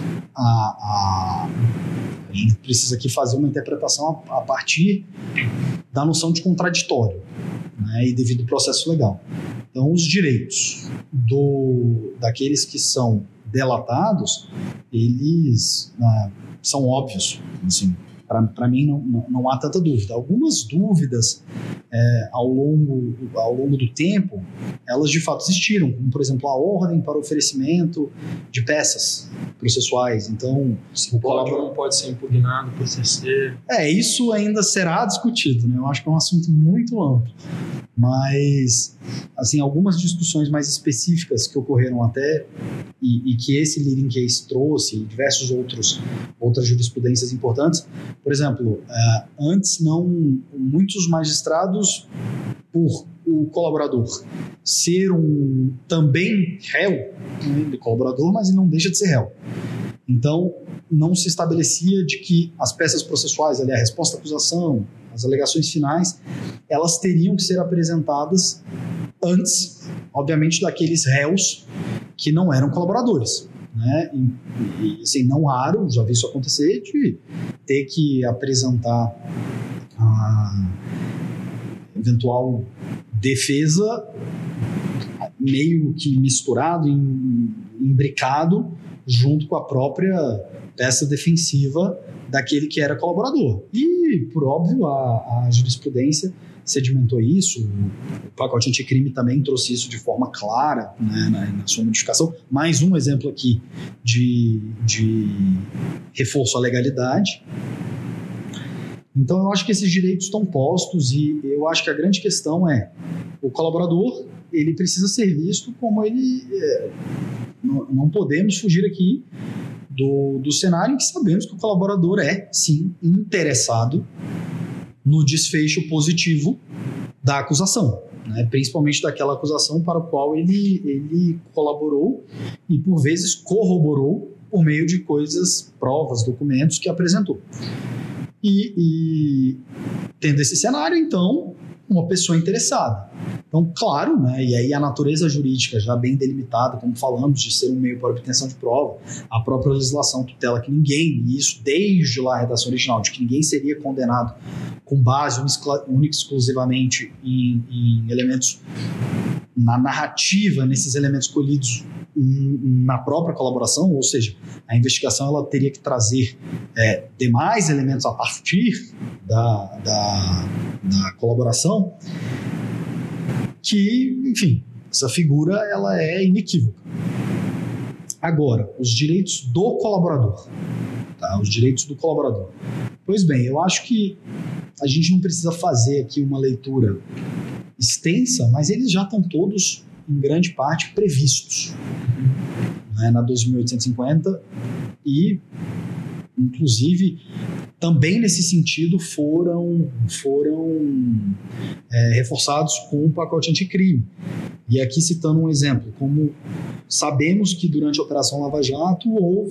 a gente precisa aqui fazer uma interpretação a partir da noção de contraditório, né, e devido ao processo legal. Então, os direitos daqueles que são delatados, eles são óbvios, assim. Para mim não há tanta dúvida. Algumas dúvidas ao longo do tempo, elas de fato existiram, como por exemplo a ordem para oferecimento de peças processuais. Então, o código não pode ser impugnado por CC. Isso ainda será discutido, né? Eu acho que é um assunto muito amplo. Mas, assim, algumas discussões mais específicas que ocorreram até e que esse leading case trouxe e diversas outras jurisprudências importantes. Por exemplo, antes muitos magistrados, por o colaborador ser também réu, de colaborador, mas ele não deixa de ser réu. Então, não se estabelecia de que as peças processuais, ali, a resposta à acusação, as alegações finais, elas teriam que ser apresentadas antes, obviamente, daqueles réus que não eram colaboradores, né? E assim, não raro, já vi isso acontecer, de ter que apresentar a eventual defesa meio que misturado, imbricado, junto com a própria peça defensiva daquele que era colaborador. E, por óbvio, a jurisprudência sedimentou isso, o pacote anticrime também trouxe isso de forma clara, né, na sua modificação. Mais um exemplo aqui de reforço à legalidade. Então, eu acho que esses direitos estão postos e eu acho que a grande questão é o colaborador, ele precisa ser visto como ele... Não podemos fugir aqui do cenário em que sabemos que o colaborador é, sim, interessado no desfecho positivo da acusação, né, principalmente daquela acusação para a qual ele colaborou e, por vezes, corroborou por meio de coisas, provas, documentos que apresentou. E tendo esse cenário, então, uma pessoa interessada. Então, claro, né, e aí a natureza jurídica já bem delimitada, como falamos, de ser um meio para obtenção de prova, a própria legislação tutela que ninguém, e isso desde lá a redação original, de que ninguém seria condenado com base única e exclusivamente em elementos, na narrativa, nesses elementos colhidos na própria colaboração, ou seja, a investigação ela teria que trazer demais elementos a partir da colaboração, que, enfim, essa figura ela é inequívoca. Agora, os direitos do colaborador. Tá? Os direitos do colaborador. Pois bem, eu acho que a gente não precisa fazer aqui uma leitura extensa, mas eles já estão todos, em grande parte, previstos, né, na 12.850 e, inclusive, também nesse sentido foram reforçados com o pacote anticrime. E aqui citando um exemplo, como sabemos que durante a Operação Lava Jato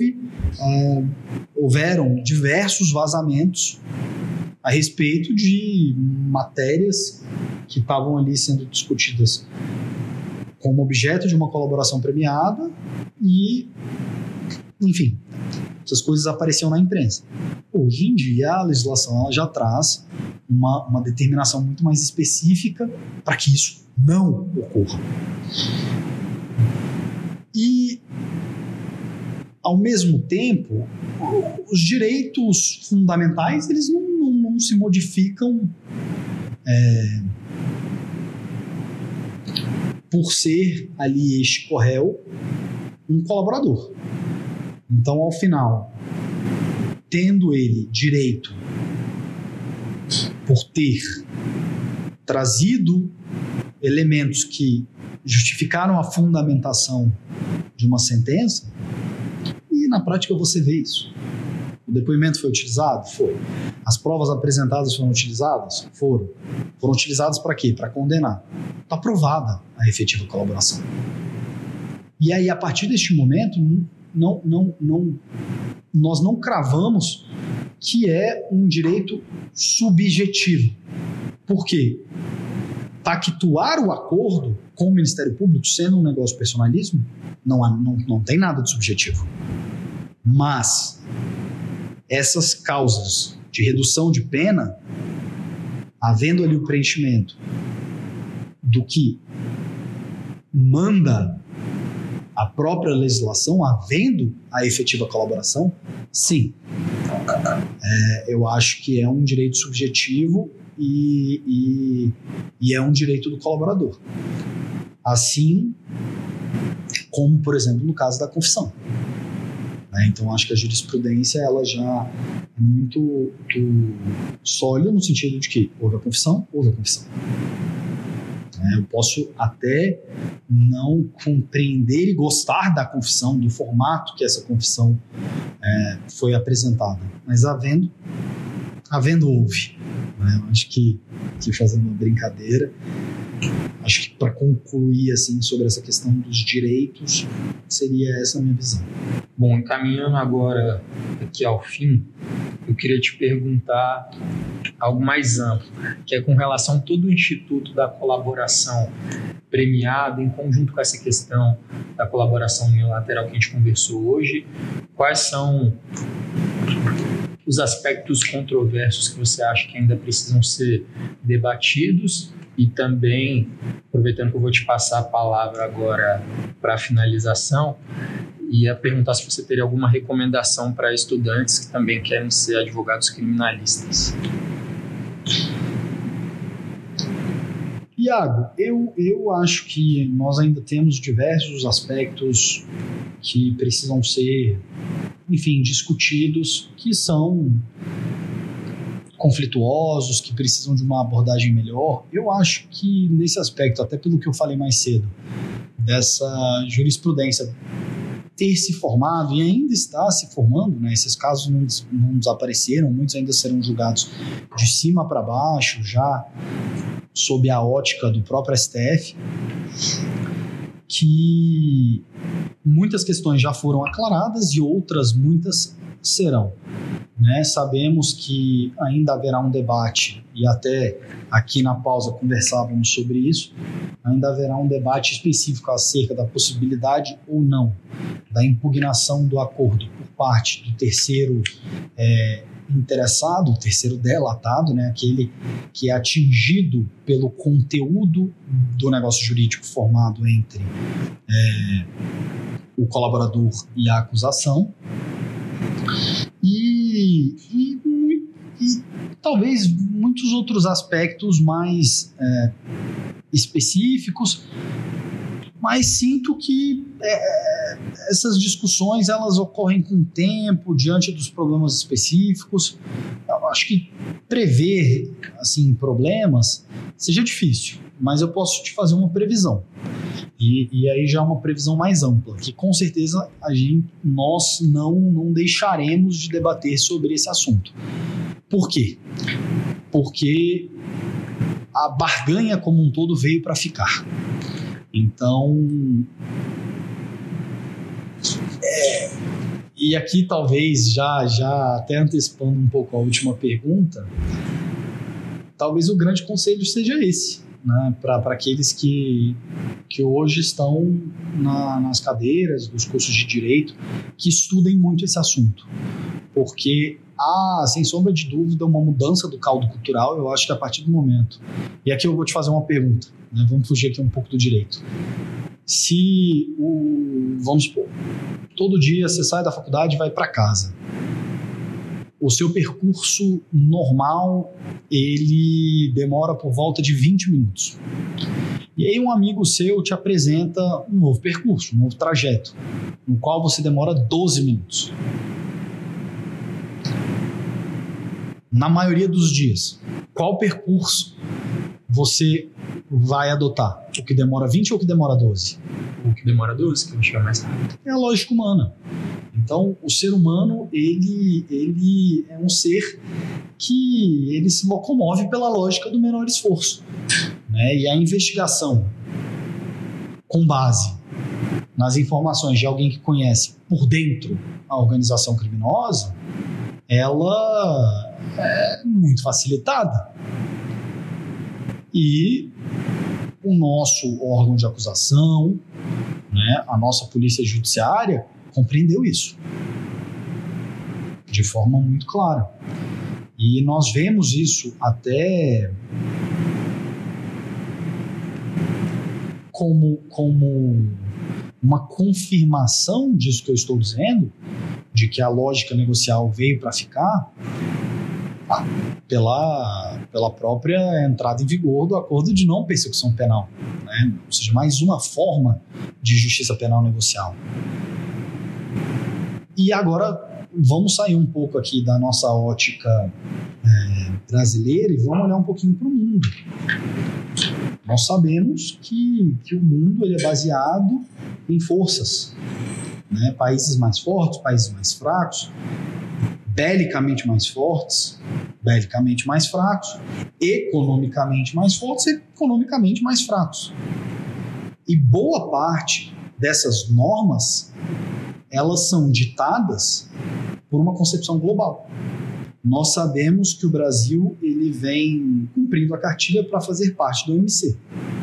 houveram diversos vazamentos a respeito de matérias que estavam ali sendo discutidas como objeto de uma colaboração premiada e, enfim, essas coisas apareciam na imprensa. Hoje em dia, a legislação ela já traz uma determinação muito mais específica para que isso não ocorra. E, ao mesmo tempo, os direitos fundamentais eles não se modificam por ser ali este corréu um colaborador. Então, ao final, tendo ele direito por ter trazido elementos que justificaram a fundamentação de uma sentença, e na prática você vê isso. O depoimento foi utilizado? Foi. As provas apresentadas foram utilizadas? Foram. Foram utilizadas para quê? Para condenar. Está provada a efetiva colaboração. E aí, a partir deste momento, nós não cravamos que é um direito subjetivo. Por quê? Pactuar o acordo com o Ministério Público, sendo um negócio personalismo, não tem nada de subjetivo. Mas essas causas de redução de pena, havendo ali o preenchimento do que manda a própria legislação, havendo a efetiva colaboração, sim. Eu acho que é um direito subjetivo e é um direito do colaborador. Assim como, por exemplo, no caso da confissão. Então, acho que a jurisprudência ela já é muito sólida no sentido de que houve a confissão. Eu posso até não compreender e gostar da confissão, do formato que essa confissão foi apresentada, mas havendo houve. Eu acho que fazendo uma brincadeira, acho que para concluir assim, sobre essa questão dos direitos, seria essa a minha visão. Bom, encaminhando agora aqui ao fim, eu queria te perguntar algo mais amplo, que é com relação a todo o Instituto da Colaboração Premiada, em conjunto com essa questão da colaboração unilateral que a gente conversou hoje, quais são os aspectos controversos que você acha que ainda precisam ser debatidos e também, aproveitando que eu vou te passar a palavra agora para a finalização, ia perguntar se você teria alguma recomendação para estudantes que também querem ser advogados criminalistas. Iago, eu acho que nós ainda temos diversos aspectos que precisam ser, enfim, discutidos, que são conflituosos, que precisam de uma abordagem melhor. Eu acho que nesse aspecto, até pelo que eu falei mais cedo, dessa jurisprudência ter se formado e ainda está se formando, né? Esses casos não desapareceram, muitos ainda serão julgados de cima para baixo, já sob a ótica do próprio STF, que muitas questões já foram aclaradas e outras muitas serão. Né? Sabemos que ainda haverá um debate, e até aqui na pausa conversávamos sobre isso, ainda haverá um debate específico acerca da possibilidade ou não da impugnação do acordo por parte do terceiro interessado, o terceiro delatado, né? Aquele que é atingido pelo conteúdo do negócio jurídico formado entre o colaborador e a acusação. E talvez muitos outros aspectos mais específicos, mas sinto que essas discussões elas ocorrem com o tempo, diante dos problemas específicos. Eu acho que prever assim, problemas seja difícil, mas eu posso te fazer uma previsão. E aí já é uma previsão mais ampla, que com certeza nós não deixaremos de debater sobre esse assunto. Por quê? Porque a barganha como um todo veio para ficar. Então, e aqui talvez já até antecipando um pouco a última pergunta, talvez o grande conselho seja esse, né, para aqueles que hoje estão nas cadeiras dos cursos de direito, que estudem muito esse assunto, porque há, sem sombra de dúvida, uma mudança do caldo cultural. Eu acho que a partir do momento, e aqui eu vou te fazer uma pergunta, né, vamos fugir aqui um pouco do direito. Se vamos supor, todo dia você sai da faculdade e vai para casa, o seu percurso normal ele demora por volta de 20 minutos. E aí um amigo seu te apresenta um novo percurso, um novo trajeto, no qual você demora 12 minutos. Na maioria dos dias, qual percurso você vai adotar? O que demora 20 ou o que demora 12? O que demora 12, que vai chegar mais rápido. É a lógica humana. Então, o ser humano, ele é um ser que ele se locomove pela lógica do menor esforço. Né? E a investigação com base nas informações de alguém que conhece por dentro a organização criminosa, ela é muito facilitada. E o nosso órgão de acusação, né, a nossa polícia judiciária, compreendeu isso de forma muito clara. E nós vemos isso até como uma confirmação disso que eu estou dizendo, de que a lógica negocial veio para ficar, pela própria entrada em vigor do acordo de não persecução penal, né? Ou seja, mais uma forma de justiça penal negocial. E agora vamos sair um pouco aqui da nossa ótica brasileira e vamos olhar um pouquinho para o mundo. Nós sabemos que o mundo ele é baseado em forças, né? Países mais fortes, países mais fracos, belicamente mais fortes, belicamente mais fracos, economicamente mais fortes, economicamente mais fracos. E boa parte dessas normas, elas são ditadas por uma concepção global. Nós sabemos que o Brasil ele vem cumprindo a cartilha para fazer parte do OMC.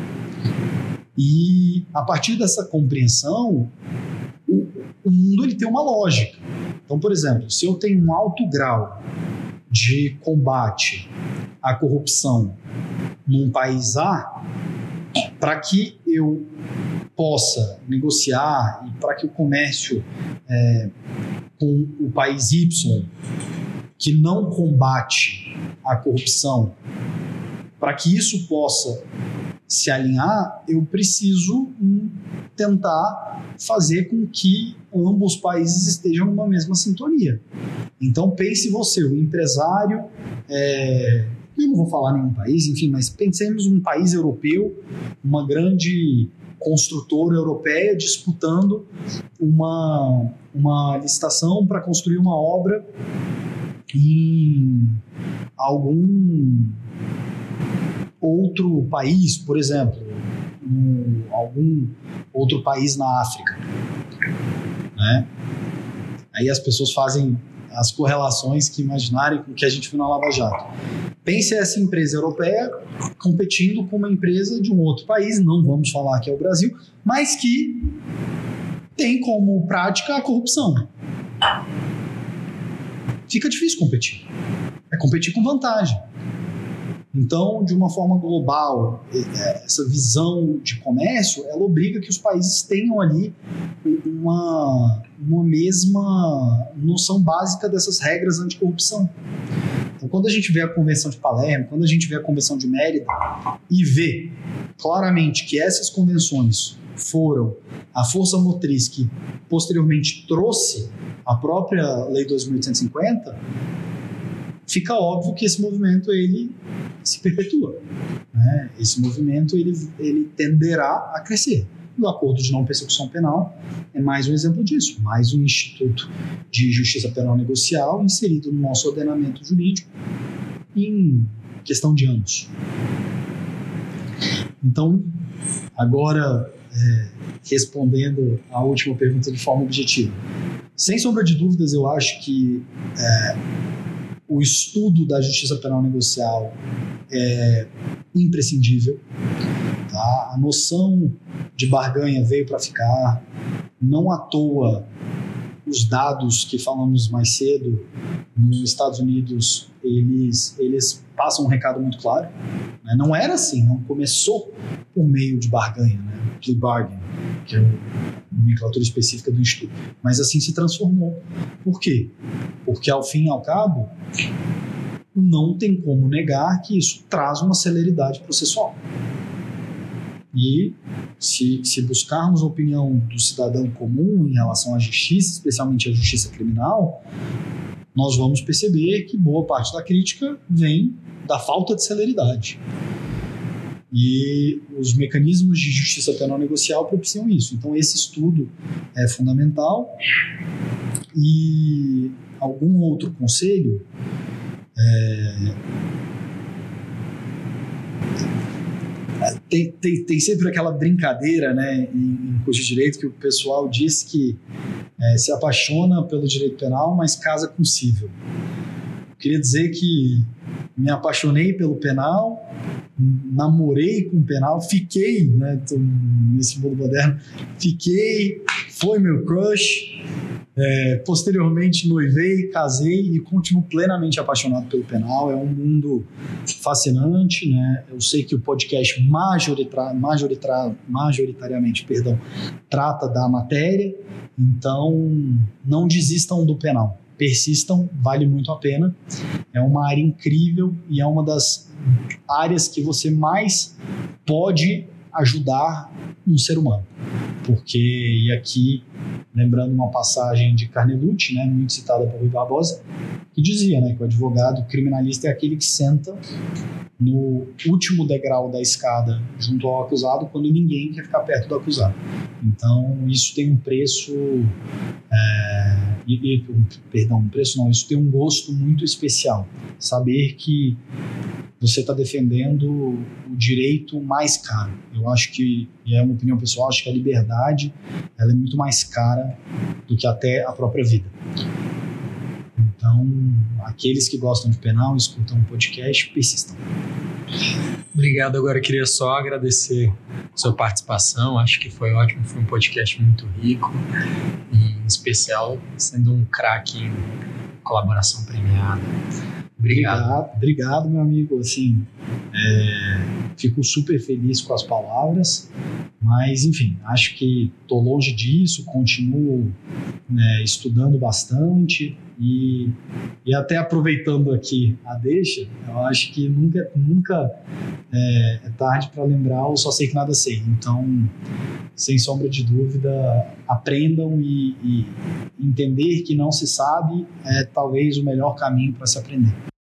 E a partir dessa compreensão, o mundo ele tem uma lógica. Então, por exemplo, se eu tenho um alto grau de combate à corrupção num país A, para que eu possa negociar e para que o comércio com o país Y, que não combate a corrupção, para que isso possa se alinhar, eu preciso tentar fazer com que ambos os países estejam numa mesma sintonia. Então pense você, o empresário, eu não vou falar nenhum país, enfim, mas pensemos um país europeu, uma grande construtora europeia disputando uma licitação para construir uma obra em outro país, por exemplo, algum outro país na África, né? Aí as pessoas fazem as correlações que imaginarem com o que a gente viu na Lava Jato. Pense essa empresa europeia competindo com uma empresa de um outro país, não vamos falar que é o Brasil, mas que tem como prática a corrupção. Fica difícil competir. É competir com vantagem. Então, de uma forma global, essa visão de comércio, ela obriga que os países tenham ali uma mesma noção básica dessas regras anticorrupção. Então, quando a gente vê a Convenção de Palermo, quando a gente vê a Convenção de Mérida e vê claramente que essas convenções foram a força motriz que posteriormente trouxe a própria Lei 2.850, fica óbvio que esse movimento ele se perpetua, né? Esse movimento ele tenderá a crescer. E o Acordo de Não Persecução Penal é mais um exemplo disso, mais um instituto de justiça penal negocial inserido no nosso ordenamento jurídico em questão de anos. Então, agora, respondendo à última pergunta de forma objetiva, sem sombra de dúvidas, eu acho que o estudo da justiça penal negocial é imprescindível. Tá? A noção de barganha veio para ficar. Não à toa, os dados que falamos mais cedo nos Estados Unidos, eles passam um recado muito claro. Né? Não era assim, não começou por meio de barganha, né? Plea bargain, que é a nomenclatura específica do Instituto. Mas assim se transformou. Por quê? Porque, ao fim e ao cabo, não tem como negar que isso traz uma celeridade processual. E se buscarmos a opinião do cidadão comum em relação à justiça, especialmente à justiça criminal, nós vamos perceber que boa parte da crítica vem da falta de celeridade. E os mecanismos de justiça penal negocial propiciam isso. Então, esse estudo é fundamental. E algum outro conselho? Tem sempre aquela brincadeira, né, em curso de direito, que o pessoal diz que se apaixona pelo direito penal, mas casa com civil. Eu queria dizer que me apaixonei pelo penal, namorei com o penal, fiquei, né, nesse mundo moderno, foi meu crush, posteriormente noivei, casei e continuo plenamente apaixonado pelo penal. É um mundo fascinante, né? Eu sei que o podcast majoritariamente trata da matéria, então não desistam do penal. Persistam, vale muito a pena. É uma área incrível e é uma das áreas que você mais pode ajudar um ser humano. Porque, e aqui, lembrando uma passagem de Carnelucci, né, muito citada por Rui Barbosa, que dizia, né, que o advogado criminalista é aquele que senta no último degrau da escada junto ao acusado quando ninguém quer ficar perto do acusado. Então, isso tem um preço... isso tem um gosto muito especial. Saber que você está defendendo o direito mais caro. Eu acho que, e é uma opinião pessoal, acho que a liberdade ela é muito mais cara do que até a própria vida. Então, aqueles que gostam de penal, escutam o podcast, persistam. Obrigado. Agora eu queria só agradecer a sua participação. Acho que foi ótimo, foi um podcast muito rico e, em especial, sendo um craque em colaboração premiada. Obrigado, meu amigo. Assim, fico super feliz com as palavras, mas, enfim, acho que estou longe disso, continuo estudando bastante e até aproveitando aqui a deixa, eu acho que nunca é tarde para lembrar o só sei que nada sei. Então, sem sombra de dúvida, aprendam e entender que não se sabe é talvez o melhor caminho para se aprender.